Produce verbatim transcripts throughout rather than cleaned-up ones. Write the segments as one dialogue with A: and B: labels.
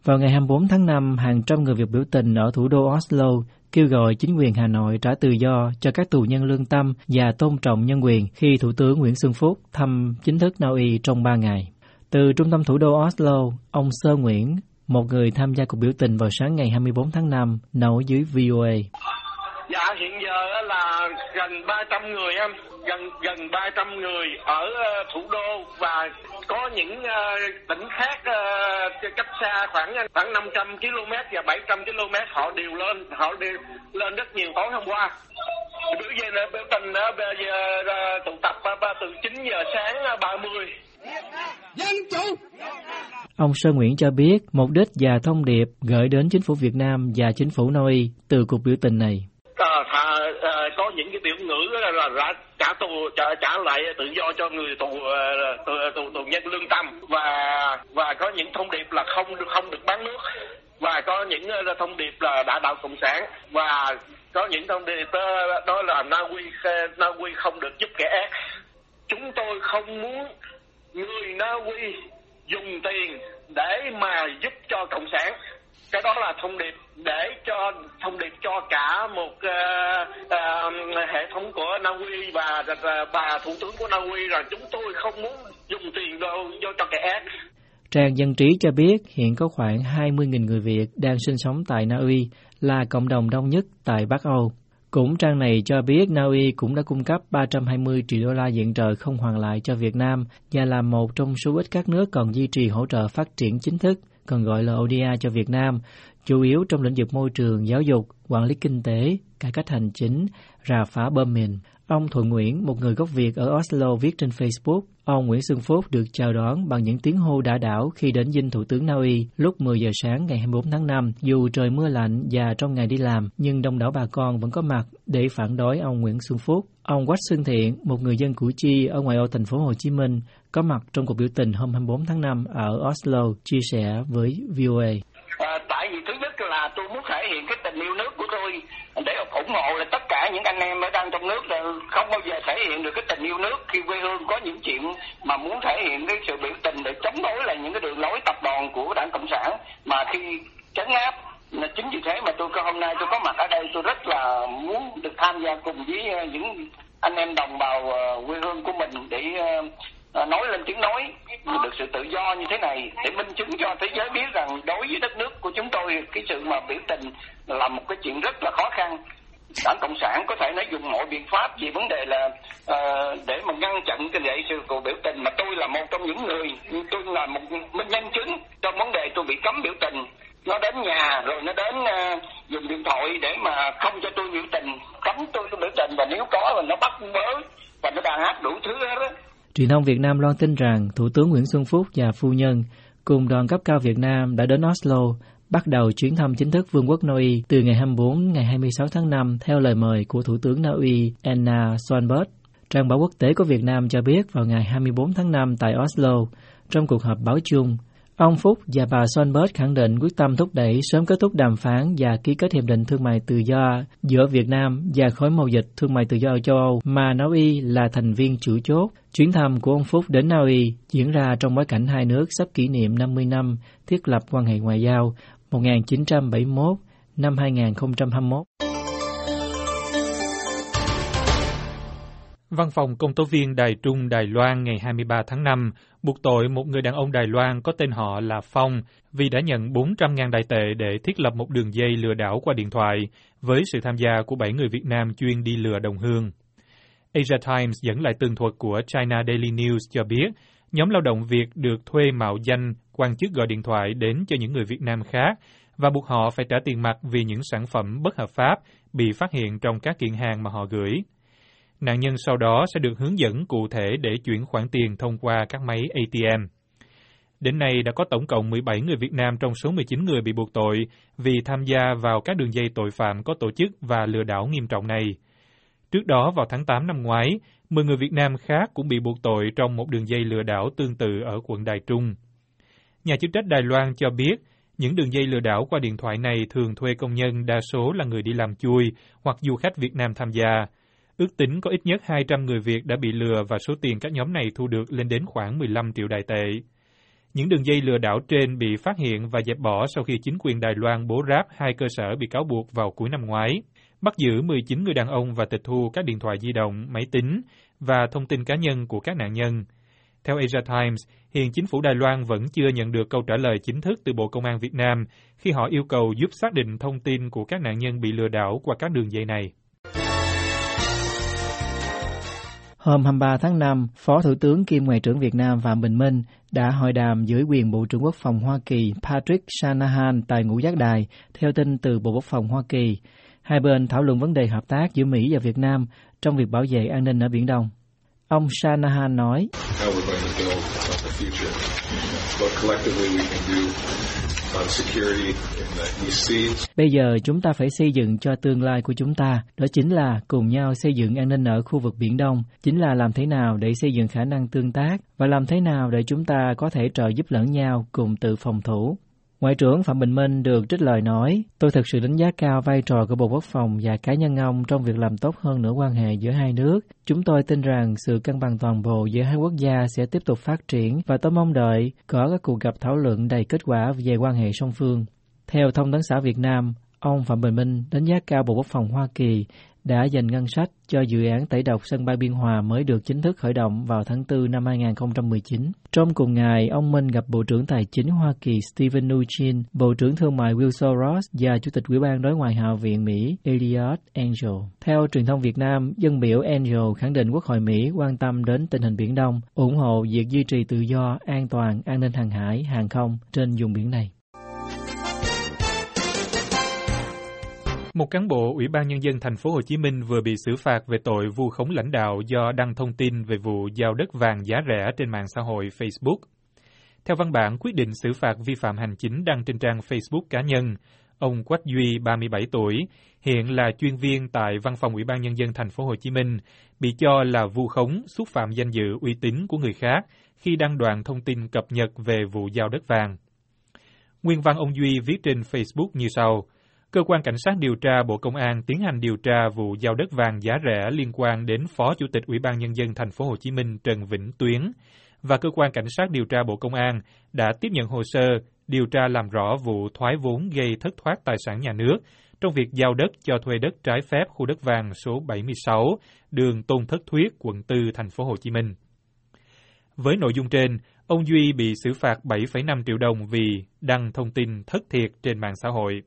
A: Vào ngày hai mươi bốn tháng năm, hàng trăm người Việt biểu tình ở thủ đô Oslo kêu gọi chính quyền Hà Nội trả tự do cho các tù nhân lương tâm và tôn trọng nhân quyền khi Thủ tướng Nguyễn Xuân Phúc thăm chính thức Na Uy trong ba ngày. Từ trung tâm thủ đô Oslo, ông Sơn Nguyễn, một người tham gia cuộc biểu tình vào sáng ngày hai mươi bốn tháng năm, nói với vê o a.
B: Dạ, hiện giờ là gần ba trăm người em, gần gần ba trăm người ở thủ đô và có những tỉnh khác cách xa khoảng khoảng năm trăm ki lô mét và bảy trăm ki lô mét họ đều lên, họ đều lên rất nhiều tối hôm qua. Biểu giờ biểu tình bây giờ tụ tập từ chín giờ sáng ba mươi.
C: Dân chủ.
A: Ông Sơn Nguyễn cho biết mục đích và thông điệp gửi đến chính phủ Việt Nam và chính phủ Na Uy từ cuộc biểu tình này.
B: À, thà, à, có những cái biểu ngữ là, là, là trả tù trả, trả lại tự do cho người tù tù, tù, tù nhân lương tâm và và có những thông điệp là không được không được bán nước và có những uh, thông điệp là đã đạo cộng sản và có những thông điệp đó, đó là Na Uy Na Uy không được giúp kẻ ác. Chúng tôi không muốn người Na Uy dùng tiền để mà giúp cho cộng sản. Cái đó là thông điệp để cho thông điệp cho cả một uh, uh, hệ thống của Na Uy và uh, bà thủ tướng của Na Uy rằng chúng tôi không muốn dùng tiền đâu do cho kẻ ác.
A: Trang Dân Trí cho biết hiện có khoảng hai mươi nghìn người Việt đang sinh sống tại Na Uy, là cộng đồng đông nhất tại Bắc Âu. Cũng trang này cho biết Na Uy cũng đã cung cấp ba trăm hai mươi triệu đô la viện trợ không hoàn lại cho Việt Nam và là một trong số ít các nước còn duy trì hỗ trợ phát triển chính thức, còn gọi là o đê a cho Việt Nam, chủ yếu trong lĩnh vực môi trường, giáo dục, quản lý kinh tế, cải cách hành chính, rà phá bom mìn. Ông Thuận Nguyễn, một người gốc Việt ở Oslo viết trên Facebook, ông Nguyễn Xuân Phúc được chào đón bằng những tiếng hô đả đảo khi đến dinh Thủ tướng Na Uy lúc mười giờ sáng ngày hai mươi bốn tháng năm. Dù trời mưa lạnh và trong ngày đi làm, nhưng đông đảo bà con vẫn có mặt để phản đối ông Nguyễn Xuân Phúc. Ông Quách Xuân Thiện, một người dân Củ Chi ở ngoại ô thành phố Hồ Chí Minh, có mặt trong cuộc biểu tình hôm hai mươi bốn tháng năm ở Oslo, chia sẻ với vê o a.
D: À, tại vì thứ nhất là tôi muốn thể hiện cái tình yêu nước của tôi để ủng hộ là tất cả những anh em ở đang trong nước là không bao giờ thể hiện được cái tình yêu nước khi quê hương có những chuyện mà muốn thể hiện cái sự biểu tình để chống đối lại những cái đường lối tập đoàn của Đảng Cộng sản mà khi trấn áp. Chính vì thế mà tôi hôm nay tôi có mặt ở đây, tôi rất là muốn được tham gia cùng với những anh em đồng bào quê hương của mình để nói lên tiếng nói được sự tự do như thế này, để minh chứng cho thế giới biết rằng đối với đất nước của chúng tôi, cái sự mà biểu tình là một cái chuyện rất là khó khăn. Đảng Cộng sản có thể nói dùng mọi biện pháp về vấn đề là uh, để mà ngăn chặn cái lễ sự cuộc biểu tình, mà tôi là một trong những người, tôi là một minh nhân chứng trong vấn đề tôi bị cấm biểu tình. Nó đến nhà rồi nó đến uh, dùng điện thoại để mà không cho tôi biểu tình, cấm tôi tôi biểu tình, và nếu có là nó bắt bớ và nó đàn áp đủ thứ hết đó.
A: Truyền thông Việt Nam loan tin rằng Thủ tướng Nguyễn Xuân Phúc và phu nhân cùng đoàn cấp cao Việt Nam đã đến Oslo, bắt đầu chuyến thăm chính thức Vương quốc Na Uy từ ngày hai mươi bốn ngày hai mươi sáu tháng năm theo lời mời của Thủ tướng Na Uy Erna Solberg. Trang báo quốc tế của Việt Nam cho biết vào ngày hai mươi bốn tháng năm tại Oslo, trong cuộc họp báo chung, ông Phúc và bà Solberg khẳng định quyết tâm thúc đẩy sớm kết thúc đàm phán và ký kết hiệp định thương mại tự do giữa Việt Nam và khối mậu dịch thương mại tự do ở châu Âu mà Na Uy là thành viên chủ chốt. Chuyến thăm của ông Phúc đến Na Uy diễn ra trong bối cảnh hai nước sắp kỷ niệm năm mươi năm thiết lập quan hệ ngoại giao một nghìn chín trăm bảy mươi mốt năm hai nghìn không trăm hai mươi mốt.
E: Văn phòng Công tố viên Đài Trung Đài Loan ngày hai mươi ba tháng năm buộc tội một người đàn ông Đài Loan có tên họ là Phong vì đã nhận bốn trăm nghìn Đài tệ để thiết lập một đường dây lừa đảo qua điện thoại với sự tham gia của bảy người Việt Nam chuyên đi lừa đồng hương. Asia Times dẫn lại tường thuật của China Daily News cho biết nhóm lao động Việt được thuê mạo danh quan chức gọi điện thoại đến cho những người Việt Nam khác và buộc họ phải trả tiền mặt vì những sản phẩm bất hợp pháp bị phát hiện trong các kiện hàng mà họ gửi. Nạn nhân sau đó sẽ được hướng dẫn cụ thể để chuyển khoản tiền thông qua các máy a tê em. Đến nay đã có tổng cộng mười bảy người Việt Nam trong số mười chín người bị buộc tội vì tham gia vào các đường dây tội phạm có tổ chức và lừa đảo nghiêm trọng này. Trước đó vào tháng tám năm ngoái, mười người Việt Nam khác cũng bị buộc tội trong một đường dây lừa đảo tương tự ở quận Đài Trung. Nhà chức trách Đài Loan cho biết, những đường dây lừa đảo qua điện thoại này thường thuê công nhân đa số là người đi làm chui hoặc du khách Việt Nam tham gia. Ước tính có ít nhất hai trăm người Việt đã bị lừa và số tiền các nhóm này thu được lên đến khoảng mười lăm triệu Đài tệ. Những đường dây lừa đảo trên bị phát hiện và dẹp bỏ sau khi chính quyền Đài Loan bố ráp hai cơ sở bị cáo buộc vào cuối năm ngoái, bắt giữ mười chín người đàn ông và tịch thu các điện thoại di động, máy tính và thông tin cá nhân của các nạn nhân. Theo Asia Times, hiện chính phủ Đài Loan vẫn chưa nhận được câu trả lời chính thức từ Bộ Công an Việt Nam khi họ yêu cầu giúp xác định thông tin của các nạn nhân bị lừa đảo qua các đường dây này.
A: Hôm hai mươi ba tháng năm, Phó Thủ tướng kiêm Ngoại trưởng Việt Nam Phạm Bình Minh đã hội đàm với quyền Bộ trưởng Quốc phòng Hoa Kỳ Patrick Shanahan tại Ngũ Giác Đài, theo tin từ Bộ Quốc phòng Hoa Kỳ. Hai bên thảo luận vấn đề hợp tác giữa Mỹ và Việt Nam trong việc bảo vệ an ninh ở Biển Đông. Ông Shanahan nói, bây giờ chúng ta phải xây dựng cho tương lai của chúng ta, đó chính là cùng nhau xây dựng an ninh ở khu vực Biển Đông, chính là làm thế nào để xây dựng khả năng tương tác và làm thế nào để chúng ta có thể trợ giúp lẫn nhau cùng tự phòng thủ. Ngoại trưởng Phạm Bình Minh được trích lời nói, tôi thực sự đánh giá cao vai trò của Bộ Quốc phòng và cá nhân ông trong việc làm tốt hơn nữa quan hệ giữa hai nước. Chúng tôi tin rằng sự cân bằng toàn bộ giữa hai quốc gia sẽ tiếp tục phát triển và tôi mong đợi có các cuộc gặp thảo luận đầy kết quả về quan hệ song phương. Theo Thông tấn xã Việt Nam, ông Phạm Bình Minh đánh giá cao Bộ Quốc phòng Hoa Kỳ đã dành ngân sách cho dự án tẩy độc sân bay Biên Hòa mới được chính thức khởi động vào tháng tư năm hai không một chín. Trong cùng ngày, ông Minh gặp Bộ trưởng Tài chính Hoa Kỳ Steven Mnuchin, Bộ trưởng Thương mại Wilson Ross và Chủ tịch Ủy ban Đối ngoại Hạ viện Mỹ Eliot Engel. Theo truyền thông Việt Nam, dân biểu Engel khẳng định Quốc hội Mỹ quan tâm đến tình hình Biển Đông, ủng hộ việc duy trì tự do, an toàn, an ninh hàng hải, hàng không trên vùng biển này.
E: Một cán bộ Ủy ban Nhân dân thành phố Hồ Chí Minh vừa bị xử phạt về tội vu khống lãnh đạo do đăng thông tin về vụ giao đất vàng giá rẻ trên mạng xã hội Facebook. Theo văn bản quyết định xử phạt vi phạm hành chính đăng trên trang Facebook cá nhân, ông Quách Duy, ba mươi bảy tuổi, hiện là chuyên viên tại Văn phòng Ủy ban Nhân dân thành phố Hồ Chí Minh, bị cho là vu khống, xúc phạm danh dự uy tín của người khác khi đăng đoạn thông tin cập nhật về vụ giao đất vàng. Nguyên văn ông Duy viết trên Facebook như sau: Cơ quan Cảnh sát điều tra Bộ Công an tiến hành điều tra vụ giao đất vàng giá rẻ liên quan đến Phó Chủ tịch Ủy ban Nhân dân thành phố Hồ Chí Minh Trần Vĩnh Tuyến, và Cơ quan Cảnh sát điều tra Bộ Công an đã tiếp nhận hồ sơ điều tra làm rõ vụ thoái vốn gây thất thoát tài sản nhà nước trong việc giao đất cho thuê đất trái phép khu đất vàng số bảy mươi sáu, đường Tôn Thất Thuyết, quận tư, thành phố Hồ Chí Minh. Với nội dung trên, ông Duy bị xử phạt bảy phẩy năm triệu đồng vì đăng thông tin thất thiệt trên mạng xã hội.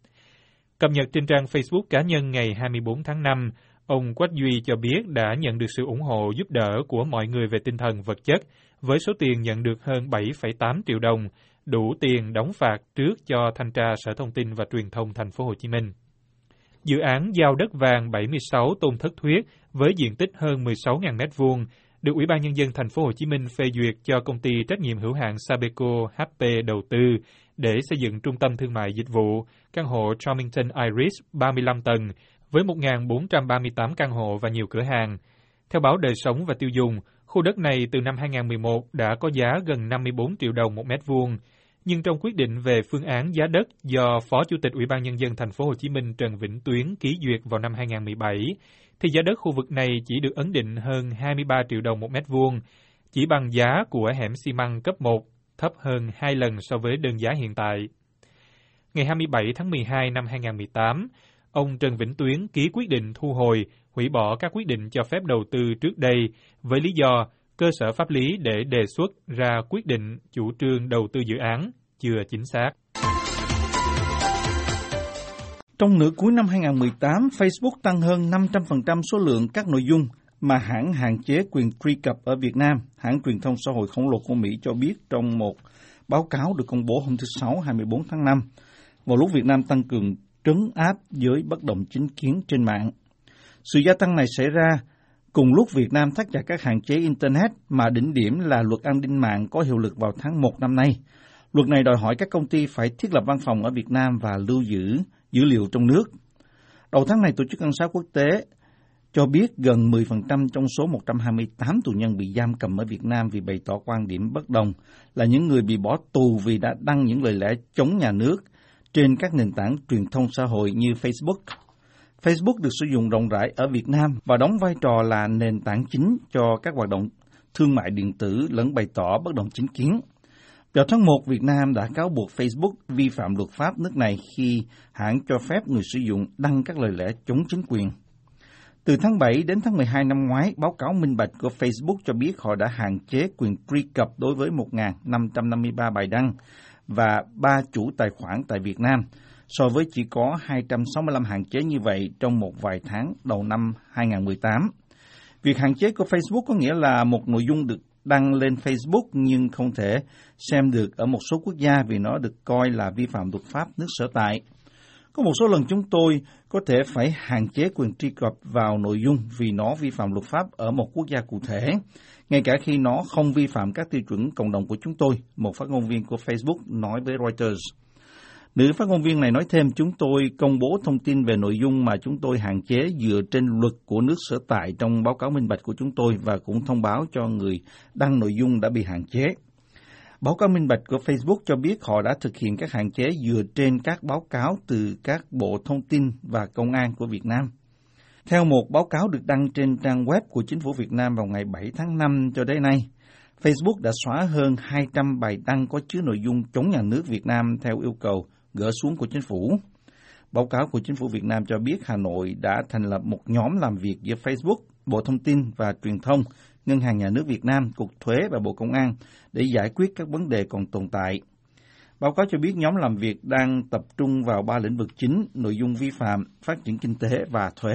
E: Cập nhật trên trang Facebook cá nhân ngày hai mươi bốn tháng năm, ông Quách Duy cho biết đã nhận được sự ủng hộ giúp đỡ của mọi người về tinh thần vật chất, với số tiền nhận được hơn bảy phẩy tám triệu đồng, đủ tiền đóng phạt trước cho thanh tra Sở Thông tin và Truyền thông thành phố Hồ Chí Minh. Dự án giao đất vàng bảy mươi sáu Tôn Thất Thuyết với diện tích hơn mười sáu nghìn mét vuông được Ủy ban Nhân dân thành phố Hồ Chí Minh phê duyệt cho công ty trách nhiệm hữu hạn Sabeco hát pê đầu tư để xây dựng trung tâm thương mại dịch vụ, căn hộ Charmington Iris ba mươi lăm tầng với một nghìn bốn trăm ba mươi tám căn hộ và nhiều cửa hàng. Theo báo Đời sống và Tiêu dùng, khu đất này từ năm hai không một một đã có giá gần năm mươi bốn triệu đồng một mét vuông, nhưng trong quyết định về phương án giá đất do Phó Chủ tịch Ủy ban Nhân dân thành phố Hồ Chí Minh Trần Vĩnh Tuyến ký duyệt vào năm hai không một bảy, thì giá đất khu vực này chỉ được ấn định hơn hai mươi ba triệu đồng một mét vuông, chỉ bằng giá của hẻm xi măng cấp một, thấp hơn hai lần so với đơn giá hiện tại. Ngày hai mươi bảy tháng mười hai năm hai không một tám, ông Trần Vĩnh Tuyến ký quyết định thu hồi, hủy bỏ các quyết định cho phép đầu tư trước đây với lý do cơ sở pháp lý để đề xuất ra quyết định chủ trương đầu tư dự án chưa chính xác.
F: Trong nửa cuối năm hai không một tám, Facebook tăng hơn năm trăm phần trăm số lượng các nội dung mà hãng hạn chế quyền truy cập ở Việt Nam, hãng truyền thông xã hội khổng lồ của Mỹ cho biết trong một báo cáo được công bố hôm thứ Sáu hai mươi bốn tháng năm, vào lúc Việt Nam tăng cường trấn áp giới bất đồng chính kiến trên mạng. Sự gia tăng này xảy ra cùng lúc Việt Nam thắt chặt các hạn chế Internet mà đỉnh điểm là luật an ninh mạng có hiệu lực vào tháng một năm nay. Luật này đòi hỏi các công ty phải thiết lập văn phòng ở Việt Nam và lưu giữ dữ liệu trong nước. Đầu tháng này, Tổ chức Ân xá Quốc tế cho biết gần mười phần trăm trong số một trăm hai mươi tám tù nhân bị giam cầm ở Việt Nam vì bày tỏ quan điểm bất đồng là những người bị bỏ tù vì đã đăng những lời lẽ chống nhà nước trên các nền tảng truyền thông xã hội như Facebook. Facebook được sử dụng rộng rãi ở Việt Nam và đóng vai trò là nền tảng chính cho các hoạt động thương mại điện tử lẫn bày tỏ bất đồng chính kiến. Vào tháng một, Việt Nam đã cáo buộc Facebook vi phạm luật pháp nước này khi hãng cho phép người sử dụng đăng các lời lẽ chống chính quyền. Từ tháng bảy đến tháng mười hai năm ngoái, báo cáo minh bạch của Facebook cho biết họ đã hạn chế quyền truy cập đối với một nghìn năm trăm năm mươi ba bài đăng và ba chủ tài khoản tại Việt Nam, so với chỉ có hai trăm sáu mươi lăm hạn chế như vậy trong một vài tháng đầu năm hai nghìn không trăm mười tám. Việc hạn chế của Facebook có nghĩa là một nội dung được đăng lên Facebook nhưng không thể xem được ở một số quốc gia vì nó được coi là vi phạm luật pháp nước sở tại. Có một số lần chúng tôi có thể phải hạn chế quyền truy cập vào nội dung vì nó vi phạm luật pháp ở một quốc gia cụ thể, ngay cả khi nó không vi phạm các tiêu chuẩn cộng đồng của chúng tôi, một phát ngôn viên của Facebook nói với Reuters. Nữ phát ngôn viên này nói thêm, chúng tôi công bố thông tin về nội dung mà chúng tôi hạn chế dựa trên luật của nước sở tại trong báo cáo minh bạch của chúng tôi và cũng thông báo cho người đăng nội dung đã bị hạn chế. Báo cáo minh bạch của Facebook cho biết họ đã thực hiện các hạn chế dựa trên các báo cáo từ các bộ thông tin và công an của Việt Nam. Theo một báo cáo được đăng trên trang web của chính phủ Việt Nam vào ngày bảy tháng năm cho đến nay, Facebook đã xóa hơn hai trăm bài đăng có chứa nội dung chống nhà nước Việt Nam theo yêu cầu gỡ xuống của chính phủ. Báo cáo của chính phủ Việt Nam cho biết Hà Nội đã thành lập một nhóm làm việc giữa Facebook, Bộ Thông tin và Truyền thông, Ngân hàng Nhà nước Việt Nam, Cục Thuế và Bộ Công an để giải quyết các vấn đề còn tồn tại. Báo cáo cho biết nhóm làm việc đang tập trung vào ba lĩnh vực chính: nội dung vi phạm, phát triển kinh tế và thuế.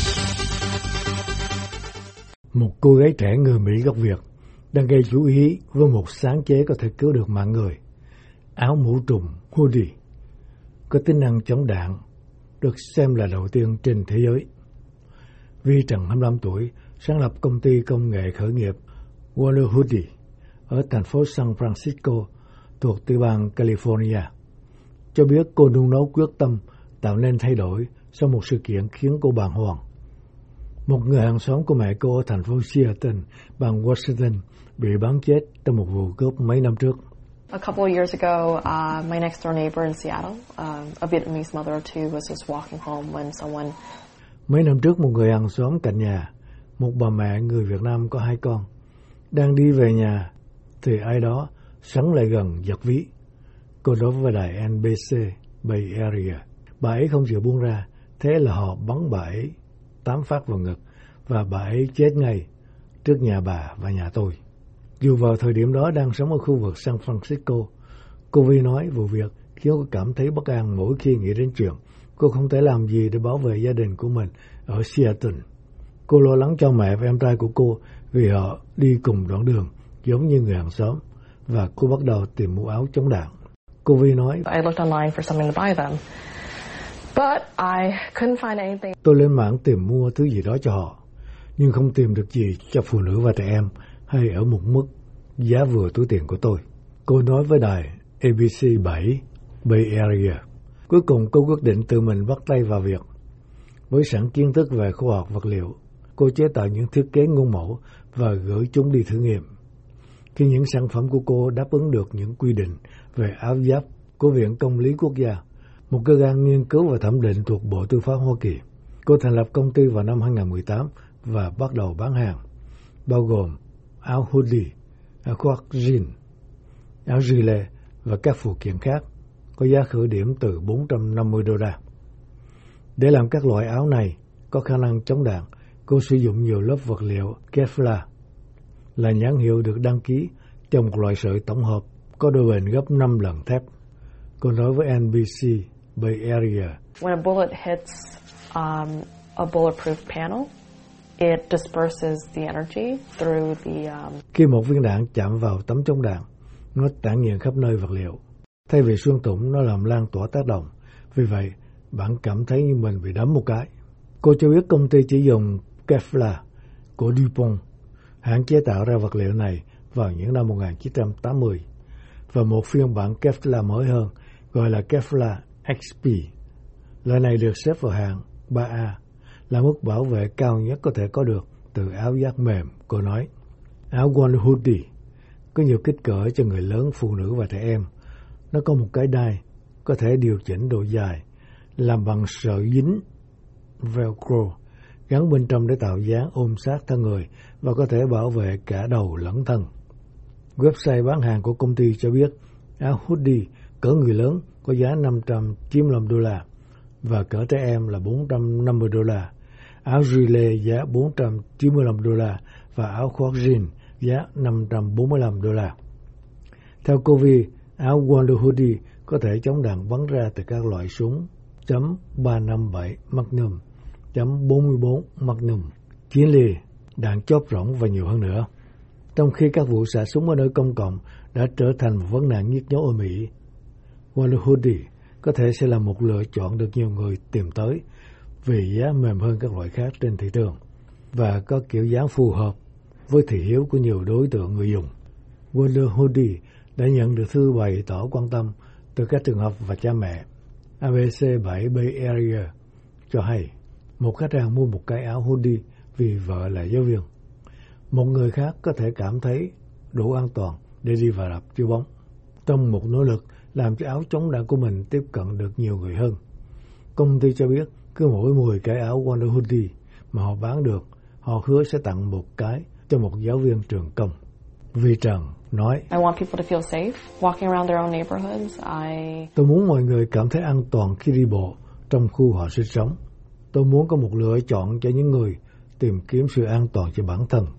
G: Một cô gái trẻ người Mỹ gốc Việt đang gây chú ý với một sáng chế có thể cứu được mạng người. Áo mũ trùm hoodie có tính năng chống đạn, được xem là đầu tiên trên thế giới. Vi Trần, hai mươi lăm tuổi, sáng lập công ty công nghệ khởi nghiệp Warner Hoodie ở thành phố San Francisco thuộc tiểu bang California, cho biết cô nung nấu quyết tâm tạo nên thay đổi sau một sự kiện khiến cô bàng hoàng. Một người hàng xóm của mẹ cô ở thành phố Seattle, bang Washington, bị bắn chết trong một vụ cướp mấy năm trước.
H: A couple of years ago, uh, my next door neighbor in Seattle, uh, a Vietnamese mother of two, was just walking home when someone...
G: Mấy năm trước, một người hàng xóm cạnh nhà, một bà mẹ người Việt Nam có hai con, đang đi về nhà, thì ai đó sắn lại gần giật ví. Cô nói với đài en bê xê Bay Area. Bà ấy không chịu buông ra, thế là họ bắn bà ấy tám phát vào ngực, và bà ấy chết ngay trước nhà bà và nhà tôi. Dù vào thời điểm đó đang sống ở khu vực San Francisco, cô Vi nói vụ việc khiến cô cảm thấy bất an mỗi khi nghĩ đến chuyện cô không thể làm gì để bảo vệ gia đình của mình ở Seattle. Cô lo lắng cho mẹ và em trai của cô vì họ đi cùng đoạn đường giống như người hàng xóm, và cô bắt đầu tìm mua áo chống đạn. Cô Vi nói,
H: I looked online for something to buy them, but I couldn't find anything.
G: Tôi lên mạng tìm mua thứ gì đó cho họ, nhưng không tìm được gì cho phụ nữ và trẻ em hay ở một mức giá vừa túi tiền của tôi. Cô nói với đài a bê xê bảy Bay Area. Cuối cùng cô quyết định tự mình bắt tay vào việc. Với sẵn kiến thức về khoa học vật liệu, cô chế tạo những thiết kế nguyên mẫu và gửi chúng đi thử nghiệm. Khi những sản phẩm của cô đáp ứng được những quy định về áo giáp của Viện Công lý Quốc gia, một cơ quan nghiên cứu và thẩm định thuộc Bộ Tư pháp Hoa Kỳ, cô thành lập công ty vào năm hai nghìn không trăm mười tám và bắt đầu bán hàng, bao gồm áo hoodie, áo khoác jean, áo gilet và các phụ kiện khác, có giá khởi điểm từ bốn trăm năm mươi đô la. Để làm các loại áo này có khả năng chống đạn, cô sử dụng nhiều lớp vật liệu Kevlar, là nhãn hiệu được đăng ký trong một loại sợi tổng hợp có độ bền gấp năm lần thép. Cô nói với en bê xê Bay Area,
H: When a bullet hits um, a bulletproof panel, it disperses the energy through the... Um...
G: Khi một viên đạn chạm vào tấm chống đạn, nó tản nhiệt khắp nơi vật liệu. Thay vì xuyên thủng, nó làm lan tỏa tác động. Vì vậy, bạn cảm thấy như mình bị đấm một cái. Cô cho biết công ty chỉ dùng Kevlar của DuPont, hãng chế tạo ra vật liệu này vào những năm một nghìn chín trăm tám mươi, và một phiên bản Kevlar mới hơn gọi là Kevlar ích pê. Loại này được xếp vào hạng ba A, là mức bảo vệ cao nhất có thể có được từ áo giáp mềm, cô nói. Áo Warner Hoodie có nhiều kích cỡ cho người lớn, phụ nữ và trẻ em. Nó có một cái đai, có thể điều chỉnh độ dài, làm bằng sợi dính Velcro, gắn bên trong để tạo dáng ôm sát thân người và có thể bảo vệ cả đầu lẫn thân. Website bán hàng của công ty cho biết áo hoodie cỡ người lớn có giá năm trăm chín mươi lăm đô la và cỡ trẻ em là bốn trăm năm mươi đô la, áo gilet giá bốn trăm chín mươi lăm đô la và áo khoác jean giá năm trăm bốn mươi lăm đô la. Theo Covey, áo Wonder Hoodie có thể chống đạn bắn ra từ các loại súng chấm ba năm bảy Magnum, chấm bốn mươi bốn Magnum, chiến lì, đạn chóp rỗng và nhiều hơn nữa. Trong khi các vụ xả súng ở nơi công cộng đã trở thành một vấn nạn nhức nhối ở Mỹ, Wonder Hoodie có thể sẽ là một lựa chọn được nhiều người tìm tới vì giá mềm hơn các loại khác trên thị trường và có kiểu dáng phù hợp với thị hiếu của nhiều đối tượng người dùng. Wonder Hoodie đã nhận được thư bày tỏ quan tâm từ các trường học và cha mẹ. a bê xê bảy Bay Area cho hay một khách hàng mua một cái áo hoodie vì vợ là giáo viên. Một người khác có thể cảm thấy đủ an toàn để đi vào rạp chiếu bóng, trong một nỗ lực làm cho áo chống đạn của mình tiếp cận được nhiều người hơn. Công ty cho biết cứ mỗi mười cái áo Wonder Hoodie mà họ bán được, họ hứa sẽ tặng một cái cho một giáo viên trường công. Vi Trần nói,
H: I want people to feel safe walking around their own neighborhoods. I...
G: Tôi muốn mọi người cảm thấy an toàn khi đi bộ trong khu họ sinh sống. Tôi muốn có một lựa chọn cho những người tìm kiếm sự an toàn cho bản thân.